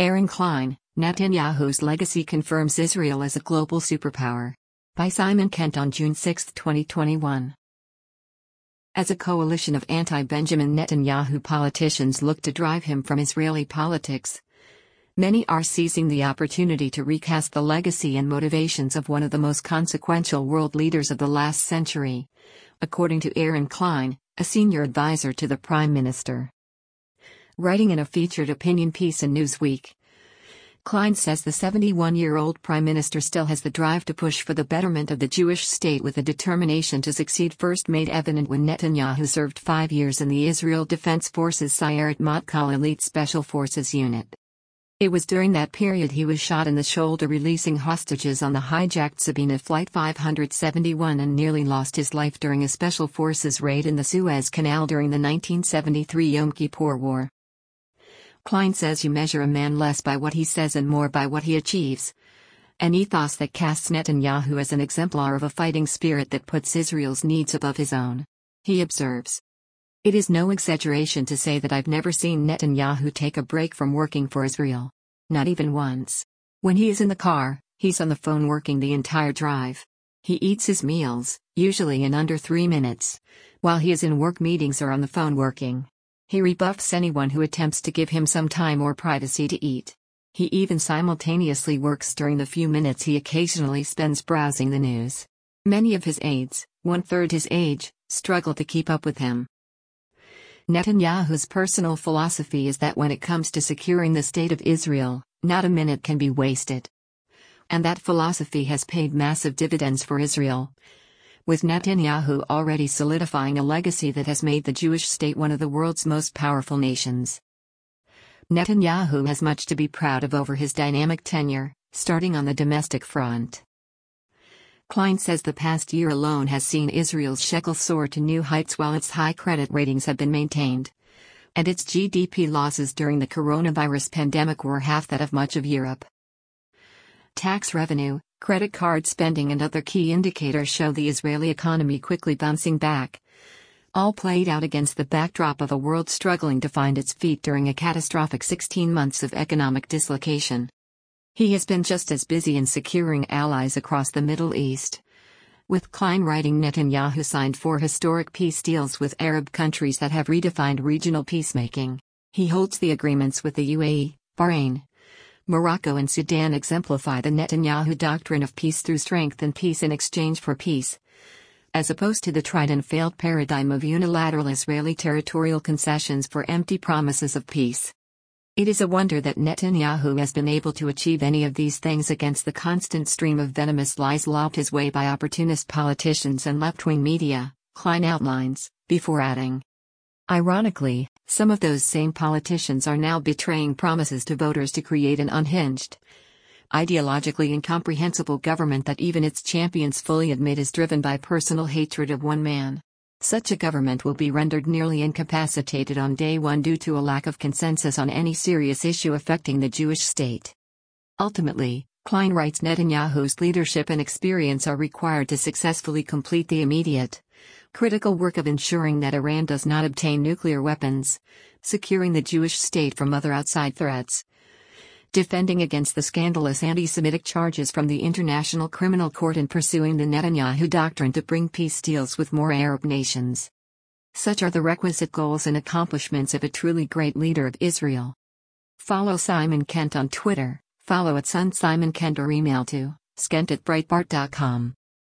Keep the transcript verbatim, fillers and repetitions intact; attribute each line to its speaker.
Speaker 1: Aaron Klein, Netanyahu's legacy confirms Israel as a global superpower. By Simon Kent on June sixth, twenty twenty-one. As a coalition of anti-Benjamin Netanyahu politicians look to drive him from Israeli politics, many are seizing the opportunity to recast the legacy and motivations of one of the most consequential world leaders of the last century, according to Aaron Klein, a senior advisor to the Prime Minister. Writing in a featured opinion piece in Newsweek, Klein says the seventy-one-year-old Prime Minister still has the drive to push for the betterment of the Jewish state, with a determination to succeed first made evident when Netanyahu served five years in the Israel Defense Forces Sayeret Matkal Elite Special Forces Unit. It was during that period he was shot in the shoulder releasing hostages on the hijacked Sabena Flight five seventy-one and nearly lost his life during a Special Forces raid in the Suez Canal during the nineteen seventy-three Yom Kippur War. Klein says you measure a man less by what he says and more by what he achieves, an ethos that casts Netanyahu as an exemplar of a fighting spirit that puts Israel's needs above his own. He observes, "It is no exaggeration to say that I've never seen Netanyahu take a break from working for Israel. Not even once. When he is in the car, he's on the phone working the entire drive. He eats his meals, usually in under three minutes, while he is in work meetings or on the phone working. He rebuffs anyone who attempts to give him some time or privacy to eat. He even simultaneously works during the few minutes he occasionally spends browsing the news. Many of his aides, one-third his age, struggle to keep up with him." Netanyahu's personal philosophy is that when it comes to securing the state of Israel, not a minute can be wasted. And that philosophy has paid massive dividends for Israel, with Netanyahu already solidifying a legacy that has made the Jewish state one of the world's most powerful nations. Netanyahu has much to be proud of over his dynamic tenure, starting on the domestic front. Klein says the past year alone has seen Israel's shekel soar to new heights while its high credit ratings have been maintained, and its G D P losses during the coronavirus pandemic were half that of much of Europe. Tax revenue, credit card spending and other key indicators show the Israeli economy quickly bouncing back, all played out against the backdrop of a world struggling to find its feet during a catastrophic sixteen months of economic dislocation. He has been just as busy in securing allies across the Middle East, with Klein writing Netanyahu signed four historic peace deals with Arab countries that have redefined regional peacemaking. He holds the agreements with the U A E, Bahrain, Morocco and Sudan exemplify the Netanyahu doctrine of peace through strength and peace in exchange for peace, as opposed to the tried and failed paradigm of unilateral Israeli territorial concessions for empty promises of peace. It is a wonder that Netanyahu has been able to achieve any of these things against the constant stream of venomous lies lobbed his way by opportunist politicians and left-wing media, Klein outlines, before adding, "Ironically, some of those same politicians are now betraying promises to voters to create an unhinged, ideologically incomprehensible government that even its champions fully admit is driven by personal hatred of one man. Such a government will be rendered nearly incapacitated on day one due to a lack of consensus on any serious issue affecting the Jewish state." Ultimately, Klein writes Netanyahu's leadership and experience are required to successfully complete the immediate, critical work of ensuring that Iran does not obtain nuclear weapons, securing the Jewish state from other outside threats, defending against the scandalous anti-Semitic charges from the International Criminal Court, and pursuing the Netanyahu doctrine to bring peace deals with more Arab nations. Such are the requisite goals and accomplishments of a truly great leader of Israel. Follow Simon Kent on Twitter, follow at Son Simon Kent or email to skent at breitbart dot com.